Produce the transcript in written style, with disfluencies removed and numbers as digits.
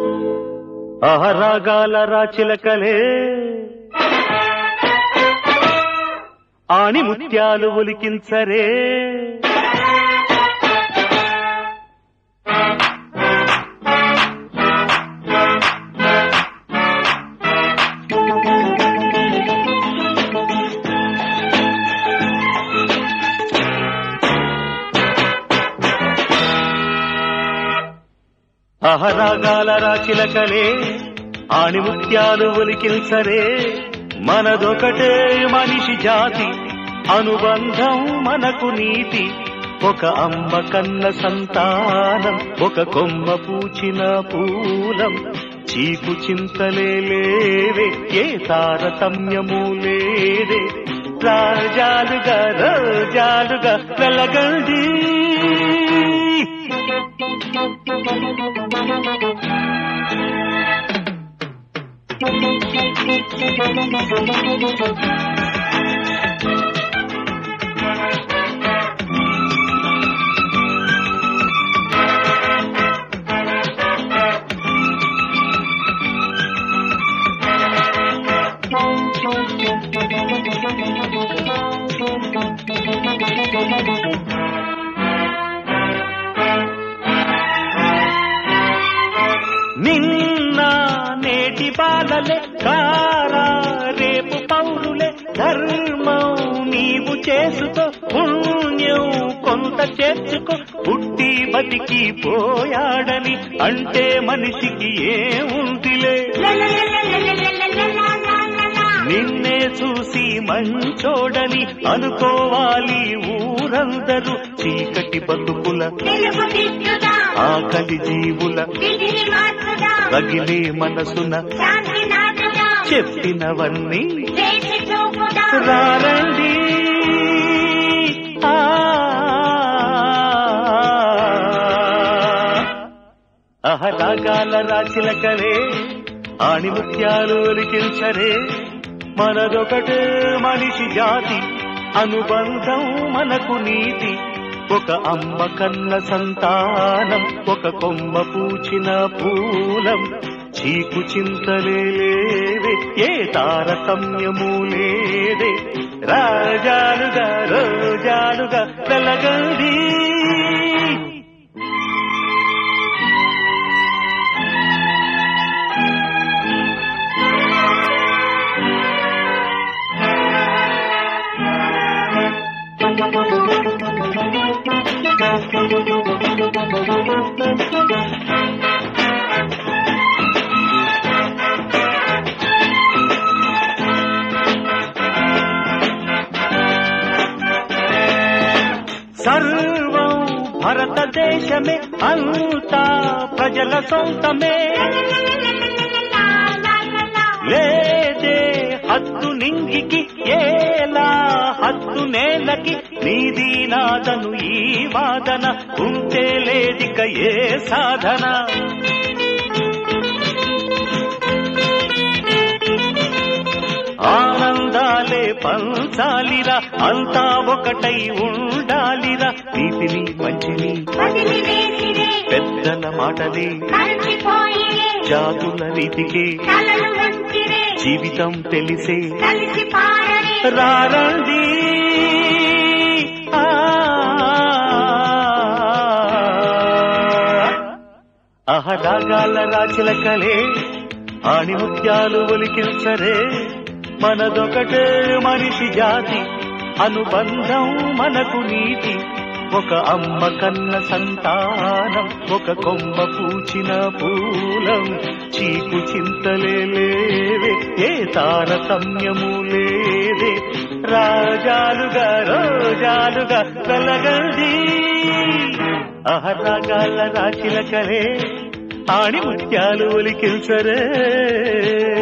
ఆహరాగాల రాచిలకలే ఆణి ముత్యాలు ఒలికించరే ఆహరాగాల రాచిలకలే ఆణి ముత్యాలు ఒలికించరే మనదొకటే మనిషి జాతి అనుబంధం మనకు నీతి ఒక అమ్మ కన్న సంతానం ఒక కొమ్మ పూచిన పూలం చీకు చింతలే లేవే ఏ తారతమ్యము లేదే రాజాలుగా రోజాలుగా వెలగండి నిన్న నేటి బాలలే కారా రేపు పౌరులే ధర్మం నీవు చేసుకో పుణ్యం కొంత చేర్చుకో పుట్టి బతికి పోయాడని అంటే మనిషికి ఏముందిలే నిన్నే చూసి మంచోడని అనుకోవాలి ఊరందరూ చీకటి బతుకుల ఆకలి జీవుల రగిలే మనసున చెప్పినవన్నీ రారండి ఆహరాగాల రాచిలకలే ఆణి ముత్యాలు ఒలికించరే మనదొకటే మనిషి జాతి అనుబంధం మనకు నీతి ఒక అమ్మ కన్న సంతానం ఒక కొమ్మ పూచిన పూలం చీకు చింతలే లేవే ఏ తారతమ్యము లేదే రాజాలుగా రోజాలుగా వెలగండి సర్వం భారతదేశమే అంతా ప్రజల సొంతమే లేదే హద్దు నింగికి ఏలా హద్దు నేలకి నీది నాదను ఈ వాదన ఉంటే లేదిక ఏ సాధన ఆనందాలే పంచాలిరా అంతా ఒకటై ఉండాలిరా నీతిని మంచిని పెద్దల మాటలే జాతుల రీతికి జీవితం తెలిసే రారండి ఆహరాగాల రాచిలకలే ఆణి ముత్యాలు ఒలికించరే మనదొకటే మనిషి జాతి అనుబంధం మనకు నీతి ఒక అమ్మ కన్న సంతానం ఒక కొమ్మ పూచిన పూలం చీకు చింతలే లేవే ఏ తారతమ్యము లేదే రాజాలుగా రోజాలుగా వెలగండి ఆహరాగాల రాచిలకలే ఆణి ముత్యాలు ఒలికించరే